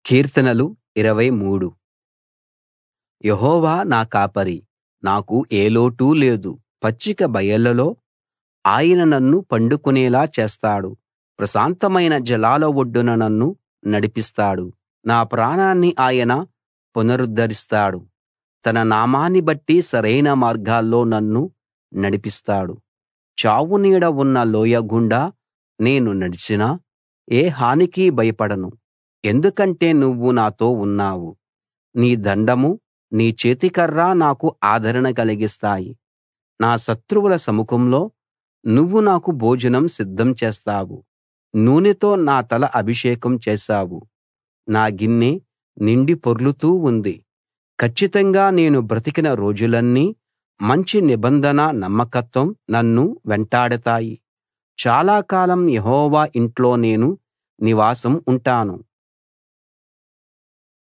కీర్తనలు 23 యెహోవా నా కాపరి, నాకు ఏ లోటూ లేదు. పచ్చిక బయళ్ళలో ఆయన నన్ను పండుకునేలా చేస్తాడు. ప్రశాంతమైన జలాల ఒడ్డున నన్ను నడిపిస్తాడు. నా ప్రాణాన్ని ఆయన పునరుద్ధరిస్తాడు. తన నామాన్ని బట్టి సరైన మార్గాల్లో నన్ను నడిపిస్తాడు. చావు నీడ ఉన్న లోయ గుండా నేను నడిచినా ఏ హానికీ భయపడను. ఎందుకంటే నువ్వు నాతో ఉన్నావు. నీ దండము, నీ చేతికర్ర నాకు ఆదరణ కలిగిస్తాయి. నా శత్రువుల సముఖంలో నువ్వు నాకు భోజనం సిద్ధం చేస్తావు. నూనెతో నా తల అభిషేకం చేశావు. నా గిన్నె నిండి పొర్లుతూ ఉంది. కచ్చితంగా నేను బ్రతికిన రోజులన్నీ మంచి నిబంధన నమ్మకత్వం నన్ను వెంటాడతాయి. చాలా కాలం యెహోవా ఇంట్లో నేను నివాసం ఉంటాను.